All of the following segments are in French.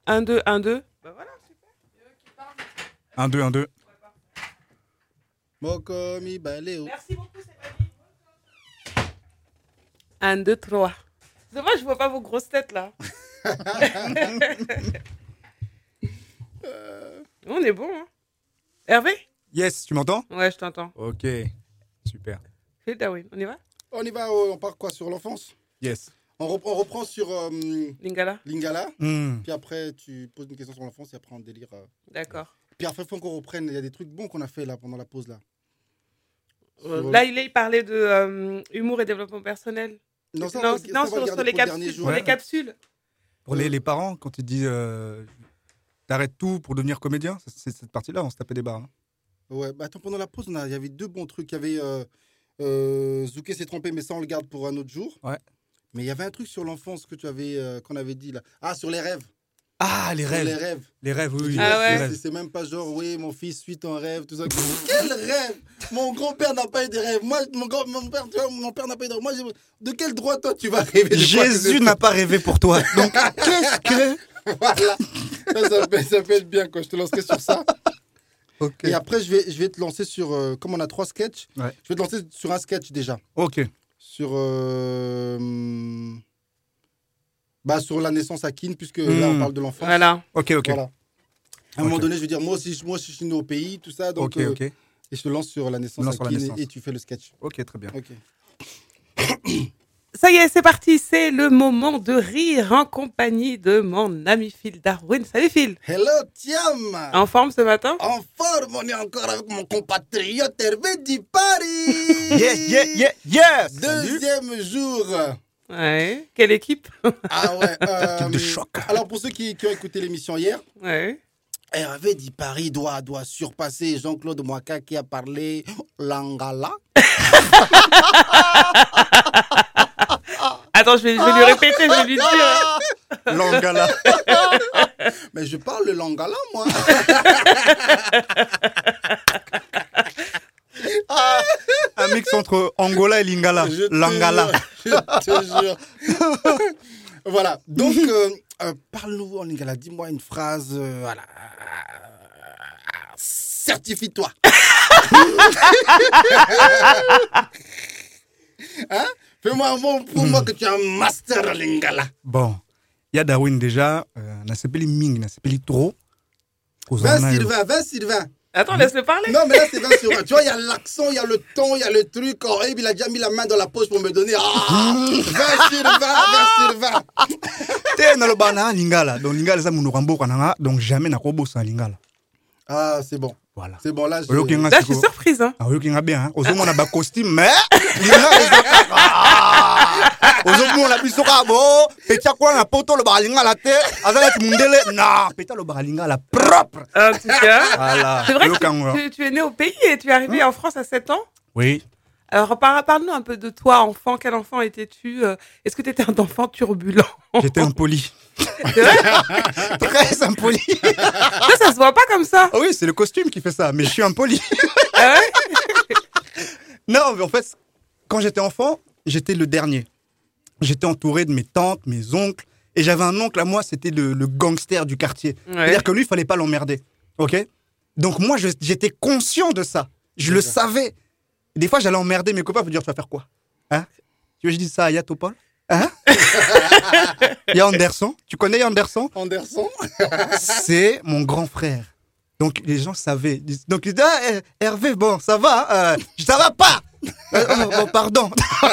1, 2, 1, 2. Bah voilà, super. 1, 2, 1, 2. Mokomi Baléo. Merci beaucoup, Stéphanie. 1, 2, 3. C'est dommage, je vois pas vos grosses têtes là. On est bon, hein. Hervé? Yes, tu m'entends? Ouais, je t'entends. Ok, super. Philippe Darwin, on y va? On y va, on part quoi sur l'enfance? Yes. On reprend sur Lingala? Lingala. Hmm. Puis après, tu poses une question sur l'enfance et après on délire. D'accord. Puis après, il faut qu'on reprenne. Il y a des trucs bons qu'on a fait là pendant la pause là. Là, il parlait de humour et développement personnel. Non, ça, Non, ça, on va le sur garder les pour le dernier capsules. jour. Sur les Ouais. capsules. Pour les parents, quand ils disent t'arrêtes tout pour devenir comédien, c'est cette partie-là, on se tapait des barres. Hein. Ouais, bah attends, pendant la pause, il y avait deux bons trucs. Il y avait Zouké s'est trompé, mais ça, on le garde pour un autre jour. Ouais. Mais il y avait un truc sur l'enfance que tu avais, qu'on avait dit là. Ah, sur les rêves. Ah, les Sur rêves. les rêves. Les rêves, oui. Ah ouais. les rêves. C'est même pas genre, oui, mon fils suit ton rêve, tout ça. Quel rêve? Mon grand-père n'a pas eu de rêve. Moi, mon père, tu vois, mon père n'a pas eu de rêve. Moi, de quel droit, toi, tu vas rêver de quoi Jésus n'a pas rêvé pour toi. Donc, qu'est-ce que... Voilà. Ça peut être bien, quoi. Je te lancerai sur ça. Ok. Et après, je vais te lancer sur... comme on a 3 sketchs, Ouais. je vais te lancer sur un sketch déjà. Ok. Sur... sur la naissance à Keane, puisque là, on parle de l'enfance. Voilà. Ok. Voilà. À un moment Ok. donné, je veux dire, moi aussi, je suis né au pays, tout ça. Donc, Ok. et je te lance sur la naissance Lance à sur la Keane naissance. et tu fais le sketch. Ok, très bien. Ok. Ça y est, c'est parti. C'est le moment de rire en compagnie de mon ami Phil Darwin. Salut Phil. Hello, Tiam. En forme ce matin? En forme, on est encore avec mon compatriote Hervé Di Paris. Yes. Deuxième jour. Ouais. Quelle équipe? Ah ouais. Équipe de choc. Alors, pour ceux qui ont écouté l'émission hier, Ouais. Hervé Di Paris doit surpasser Jean-Claude Mwaka qui a parlé Lingala. Attends, je vais lui répéter, je vais lui dire. Langala. Mais je parle le Lingala, moi. Un mix entre Angola et Lingala. Je te Langala. jure, je te jure. Voilà. Donc, parle-nous en Lingala. Dis-moi une phrase. Voilà. Certifie-toi. Hein? Fais-moi un mot pour moi que tu es un master en Lingala. Bon. Il y a Darwin déjà. Nasepeli Ming, Nasepeli Toro. 20 Sylvain. Attends, laisse-le parler. Non, mais là, c'est 20 sur 20. Tu vois, il y a l'accent, il y a le ton, il y a le truc. Oh, et il a déjà mis la main dans la poche pour me donner. Ah, 20 sur 20. Te na loba na Lingala. Donc Lingala ça mon rambo kananga. Donc jamais na kobo sa Lingala. Ah, c'est bon. Voilà. C'est bon, là, Oyo kinga Là, je suis siko. surprise. Hein. Ah, oyo kinga bien. Ozo mona ba costume mais Lingala ozo mona biso ka bo. Petia kwa na poto loba Lingala te. Azala ti mundele. Non, petia loba Lingala propre. En tout cas, Voilà. c'est vrai Oyo que kanga. tu es né au pays et tu es arrivé en France à 7 ans. Oui. Alors, parle-nous un peu de toi, enfant. Quel enfant étais-tu? Est-ce que tu étais un enfant turbulent? J'étais impoli. C'est vrai? Très impoli. Ça se voit pas comme ça. Ah oui, c'est le costume qui fait ça, mais je suis impoli. Ah ouais? Non, mais en fait, quand j'étais enfant, j'étais le dernier. J'étais entouré de mes tantes, mes oncles, et j'avais un oncle à moi, c'était le gangster du quartier. Ouais. C'est-à-dire que lui, il fallait pas l'emmerder, ok? Donc moi, j'étais conscient de ça. Je le savais. Des fois, j'allais emmerder mes copains pour dire, tu vas faire quoi? Hein? Tu veux que je dise ça à Yatopol? Hein? Il y a Anderson. Tu connais Anderson? Anderson. C'est mon grand frère. Donc les gens savaient. Donc ils disaient, ah, Hervé, bon, ça va? Ça va pas! Bon, pardon.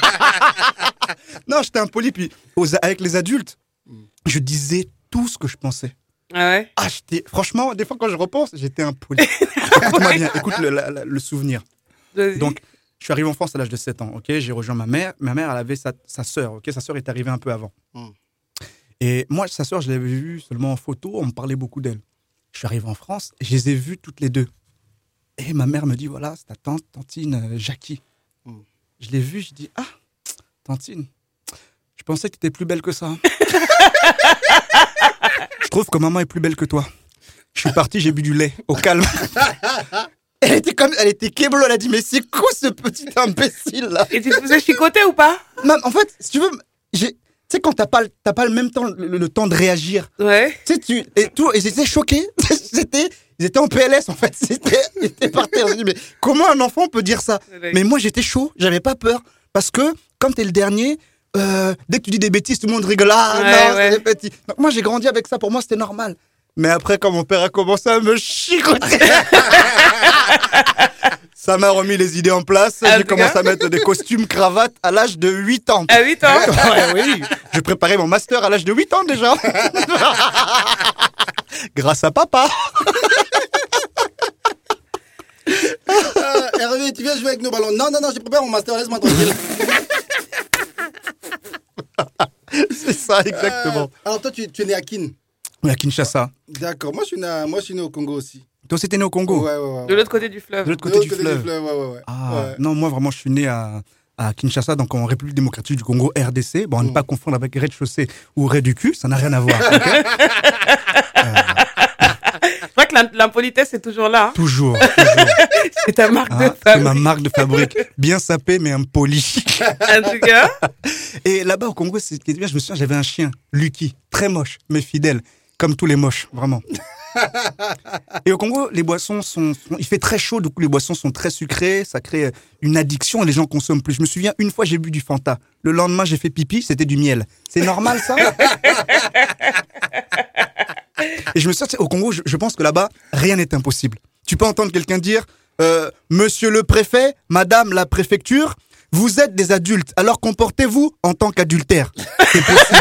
Non, j'étais impoli. Puis avec les adultes, je disais tout ce que je pensais. Ah ouais? Ah, franchement, des fois quand je repense, j'étais impoli. Écoute-moi bien, écoute le souvenir. Vas-y. Donc, je suis arrivé en France à l'âge de 7 ans, ok? J'ai rejoint ma mère. Ma mère, elle avait sa sœur, ok? Sa sœur est arrivée un peu avant. Et moi, sa sœur, je l'avais vue seulement en photo, on me parlait beaucoup d'elle. Je suis arrivé en France, et je les ai vues toutes les deux. Et ma mère me dit, voilà, c'est ta tantine Jackie. Je l'ai vue, je dis, ah, tantine, je pensais que tu étais plus belle que ça. Je trouve que maman est plus belle que toi. Je suis parti, j'ai bu du lait, au calme. Elle était kéblo, elle a dit, mais c'est quoi ce petit imbécile là? Et tu te faisais chicoter ou pas? Non, en fait, si tu veux, sais, quand t'as pas le même temps, le temps de réagir. Ouais. Tu sais, et j'étais choqué. Ils étaient en PLS, en fait. Ils étaient par terre. Je me dis, mais comment un enfant peut dire ça? Ouais. Mais moi, j'étais chaud. J'avais pas peur. Parce que, comme t'es le dernier, dès que tu dis des bêtises, tout le monde rigole. Ah, non, c'est des petits. Donc, moi, j'ai grandi avec ça. Pour moi, c'était normal. Mais après, quand mon père a commencé à me chicoter, ça m'a remis les idées en place. J'ai commencé à mettre des costumes, cravates à l'âge de 8 ans. À 8 ans? Ouais, oui. Je préparais mon master à l'âge de 8 ans déjà. Grâce à papa. Hervé, tu viens jouer avec nos ballons. Non, j'ai préparé mon master, laisse-moi tranquille. C'est ça, exactement. Alors toi, tu es né à Kin? Oui, à Kinshasa. D'accord, moi je suis né au Congo aussi. Toi aussi, t'es né au Congo? Ouais. De l'autre côté du fleuve. De l'autre côté du fleuve. Ouais. Ah, non, moi vraiment, je suis né à Kinshasa, donc en République démocratique du Congo, RDC. Bon, ne pas confondre avec rez-de-chaussée ou rez du cul, ça n'a rien à voir. Okay. Je crois que l'impolitesse est toujours là. Hein. Toujours. C'est ta marque de fabrique. C'est ma marque de fabrique. Bien sapé, mais impoli. En tout cas. Et là-bas au Congo, c'était bien. Je me souviens, j'avais un chien, Lucky, très moche, mais fidèle, comme tous les moches, vraiment. Et au Congo, les boissons il fait très chaud, du coup les boissons sont très sucrées, ça crée une addiction et les gens consomment plus. Je me souviens, une fois j'ai bu du Fanta, le lendemain j'ai fait pipi, c'était du miel. C'est normal ça? Et je me souviens, au Congo, je pense que là-bas, rien n'est impossible. Tu peux entendre quelqu'un dire Monsieur le préfet, Madame la préfecture, vous êtes des adultes, alors comportez-vous en tant qu'adultère. C'est possible.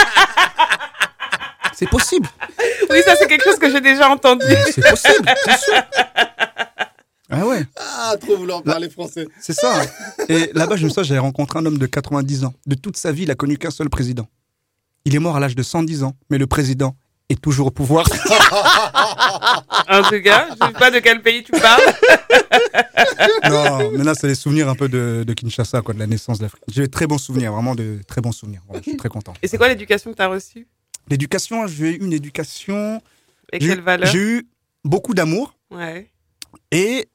C'est possible. Oui, ça c'est quelque chose que j'ai déjà entendu. C'est possible, c'est sûr. Ah ouais. Ah, trop vouloir parler français. C'est ça. Et là-bas, je me souviens, j'avais rencontré un homme de 90 ans. De toute sa vie, il a connu qu'un seul président. Il est mort à l'âge de 110 ans, mais le président est toujours au pouvoir. En tout cas, je ne sais pas de quel pays tu parles. Non, mais là, c'est les souvenirs un peu de Kinshasa, quoi, de la naissance de l'Afrique. J'ai de très bons souvenirs, vraiment de très bons souvenirs. Voilà, je suis très content. Et c'est quoi l'éducation que tu as reçue? L'éducation, j'ai eu une éducation... Avec quelle valeur? J'ai eu beaucoup d'amour. Ouais. Et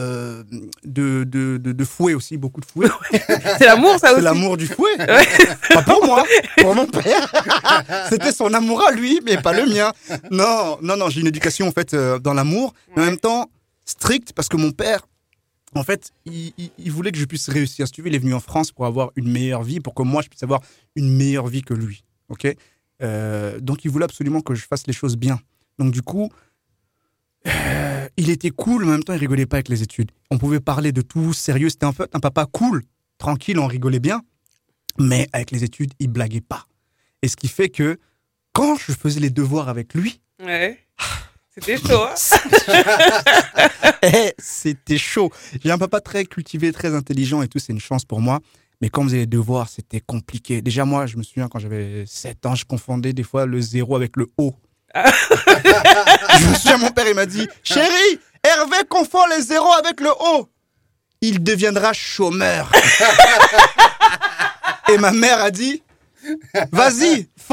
de fouet aussi, beaucoup de fouet. C'est l'amour, ça aussi. C'est l'amour du fouet. Ouais. Pas pour moi, pour mon père. C'était son amour à lui, mais pas le mien. Non, j'ai une éducation en fait dans l'amour, mais en même temps stricte, parce que mon père, en fait, il voulait que je puisse réussir. Si tu veux, il est venu en France pour avoir une meilleure vie, pour que moi je puisse avoir une meilleure vie que lui. Ok. Donc il voulait absolument que je fasse les choses bien. Donc du coup. Il était cool, mais en même temps, il rigolait pas avec les études. On pouvait parler de tout sérieux. C'était en fait un papa cool, tranquille, on rigolait bien. Mais avec les études, il blaguait pas. Et ce qui fait que quand je faisais les devoirs avec lui... Ouais. C'était chaud, hein. C'était chaud. J'ai un papa très cultivé, très intelligent et tout, c'est une chance pour moi. Mais quand on faisait les devoirs, c'était compliqué. Déjà, moi, je me souviens, quand j'avais 7 ans, je confondais des fois le 0 avec le O. Je me souviens, mon père, il m'a dit « Chérie, Hervé confond les zéros avec le O. Il deviendra chômeur. » Et ma mère a dit « Vas-y, frappe-le. »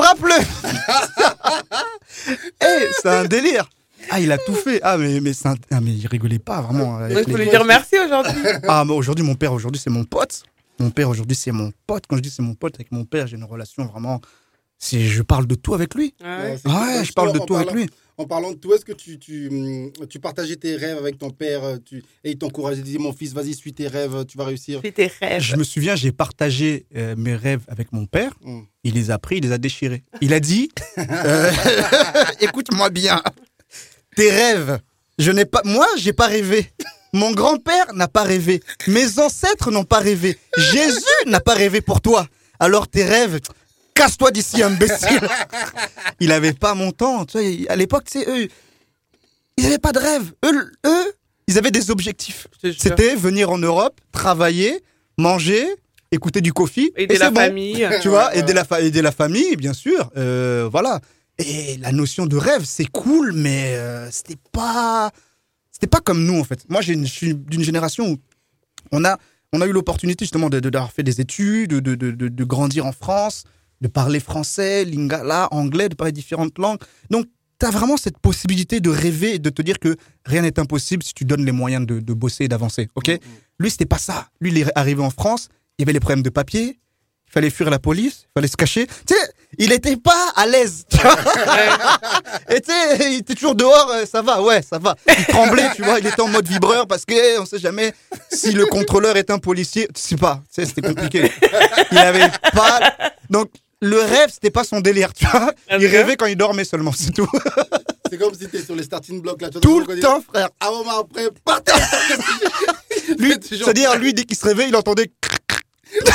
C'est un délire. Ah, il a tout fait. Ah, mais il rigolait pas, vraiment. Il faut lui dire merci aujourd'hui. Ah, mais aujourd'hui, mon père, c'est mon pote. Mon père, aujourd'hui, c'est mon pote. Quand je dis c'est mon pote, avec mon père, j'ai une relation vraiment... Je parle de tout avec lui. Ouais, je parle de tout avec lui. En parlant de tout, est-ce que tu partageais tes rêves avec ton père et il t'encourageait, il disait mon fils, vas-y, suis tes rêves, tu vas réussir. Suis tes rêves. Je me souviens, j'ai partagé mes rêves avec mon père. Il les a pris, il les a déchirés. Il a dit, écoute-moi bien, tes rêves, moi, j'ai pas rêvé. Mon grand-père n'a pas rêvé. Mes ancêtres n'ont pas rêvé. Jésus n'a pas rêvé pour toi. Alors tes rêves... Casse-toi d'ici, imbécile. Il avait pas mon temps. Tu sais, à l'époque, tu sais, eux, ils avaient pas de rêve. Eux, ils avaient des objectifs. C'était venir en Europe, travailler, manger, écouter du coffee. Aider la famille. Tu vois, aider la famille, bien sûr. Voilà. Et la notion de rêve, c'est cool, mais c'était pas comme nous, en fait. Moi, je suis d'une génération où on a eu l'opportunité, justement, d'avoir fait des études, de grandir en France, de parler français, lingala, anglais, de parler différentes langues. Donc, tu as vraiment cette possibilité de rêver et de te dire que rien n'est impossible si tu donnes les moyens de bosser et d'avancer. Okay. Lui, c'était pas ça. Lui, il est arrivé en France, il y avait les problèmes de papier, il fallait fuir la police, il fallait se cacher. Tu sais, il était pas à l'aise. Tu vois. Et tu sais, il était toujours dehors, ça va. Il tremblait, tu vois, il était en mode vibreur parce que on sait jamais si le contrôleur est un policier. Tu sais pas, tu sais, c'était compliqué. Il avait pas. Donc le rêve, c'était pas son délire, tu vois. Il rêvait quand il dormait seulement, c'est tout. C'est comme si t'es sur les starting blocks là. Tout le temps, frère. Ah bon, après, partez. Lui, c'est-à-dire, lui, dès qu'il se réveille, il entendait. Tu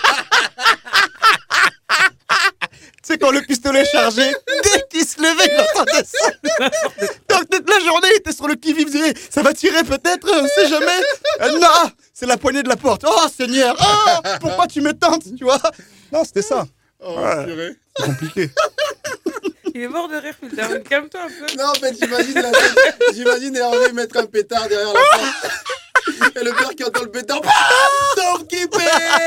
sais, quand le pistolet chargeait, dès qu'il se levait, il entendait ça. Donc, toute la journée, il était sur le qui-vive, il disait, ça va tirer peut-être, on sait jamais. Non, c'est la poignée de la porte. Oh, Seigneur, oh, pourquoi tu me tentes, tu vois. Non, c'était ça. Oh, ouais. C'est compliqué. Il est mort de rire, Phil Darwin. Calme-toi un peu. Non, en fait, j'imagine Hervé mettre un pétard derrière la porte. Et le père qui entend le pétard. Stop-keepé.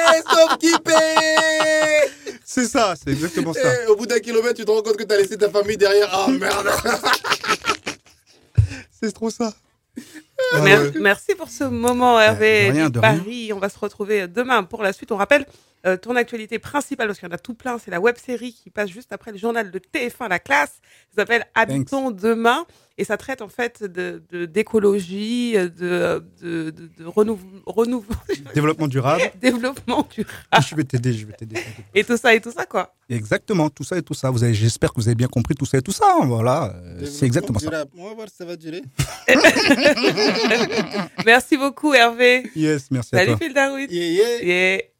C'est ça, c'est exactement ça. Et au bout d'1 kilomètre, tu te rends compte que t'as laissé ta famille derrière. Ah, merde. C'est trop ça. Merci pour ce moment, Hervé. De rien, de Paris. On va se retrouver demain pour la suite. On rappelle ton actualité principale, parce qu'il y en a tout plein, c'est la web-série qui passe juste après le journal de TF1, La Classe. Ça s'appelle Habitons demain. Et ça traite en fait d'écologie, de renouveau. Développement durable. Développement durable. Je vais t'aider. Et tout ça, quoi. Exactement, tout ça et tout ça. J'espère que vous avez bien compris tout ça et tout ça. Voilà, c'est exactement ça. On va voir si ça va durer. Merci beaucoup, Hervé. Yes, merci à toi. Salut, Phil Darwin. Yeah.